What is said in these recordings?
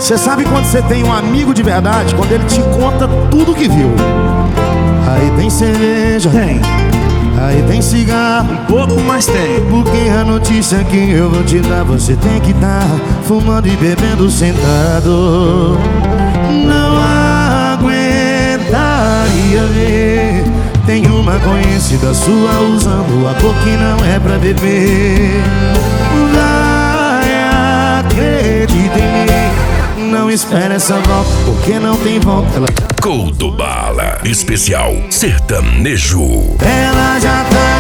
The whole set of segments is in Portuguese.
Você sabe quando você tem um amigo de verdade? Quando ele te conta tudo que viu. Aí tem cerveja, Tem, aí tem cigarro, um pouco, mas tem. porque a notícia que eu vou te dar, você tem que estar fumando e bebendo sentado. Não aguentaria ver. Tem uma conhecida sua usando a boca que não é pra beber. Vai, acredita em mim. Não espera essa volta, porque não tem volta. Couto Bala, especial sertanejo. Ela já tá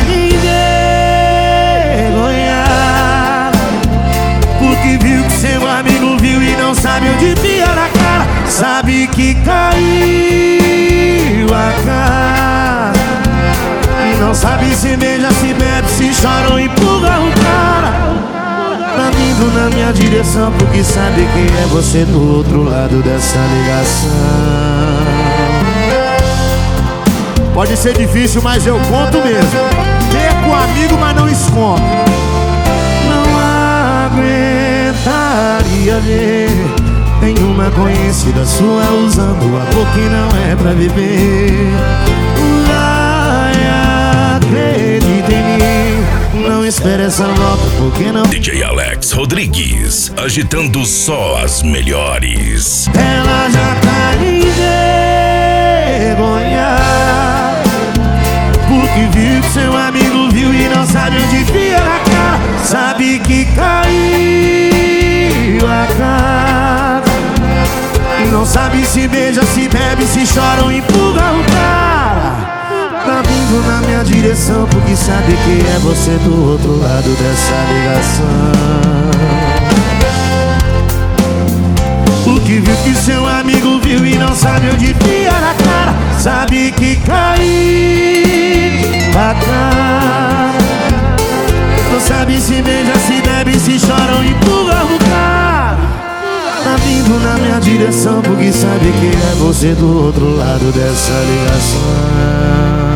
envergonhada, porque viu que seu amigo viu e não sabe onde enfia na cara. Sabe que caiu a cara e não sabe se beija, se bebe, se chora ou empurra o cara. Tá vindo na minha direção porque sabe que é você do outro lado dessa ligação. Pode ser difícil, mas eu conto mesmo. Perco o amigo, mas não escondo. Não aguentaria ver. Tem uma conhecida sua usando a boca que não é pra viver. Vai, acredita em mim. Não espere essa volta, porque não. DJ Alex Rodrigues, agitando só as melhores. Ela já tá envergonhada, porque viu que seu amigo viu e não sabe onde enfia na cara. Sabe que caiu a cara e não sabe se beija, se bebe, se chora ou empurra o cara. Tá vindo na minha direção porque sabe que é você do outro lado dessa ligação. Porque viu que seu amigo viu e não sabe onde enfia na cara. Sabe que caiu a cara, não sabe se beija, se bebe, se chora ou empurra o cara. Tá vindo na minha direção porque sabe que é você do outro lado dessa ligação.